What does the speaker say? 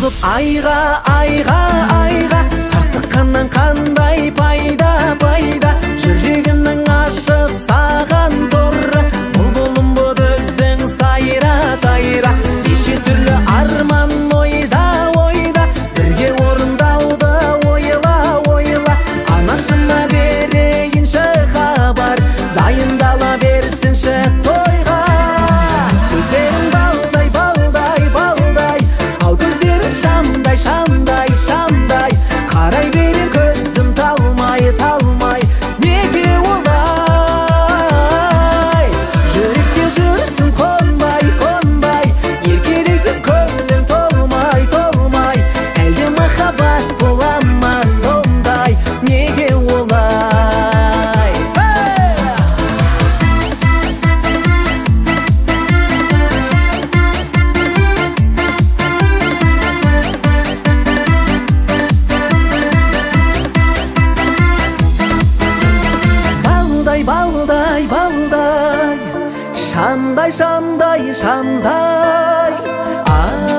тозып айға қарсыққаннан қандай пайда жүрегімнің ашық саған торы бұлбұлым боп өзің сайра неше түрлі арман ойда бірге орындауды ойла анашыма берейінші хабар дайындала берсінші тойға сөздерің балдай ал көздерің шамдай қарай берем көзім талмай неге олай жүрекке жүрсің қонбай еркелейсің көңілің толмай әлде махаббат бола ма сондай неге олай балдай шандай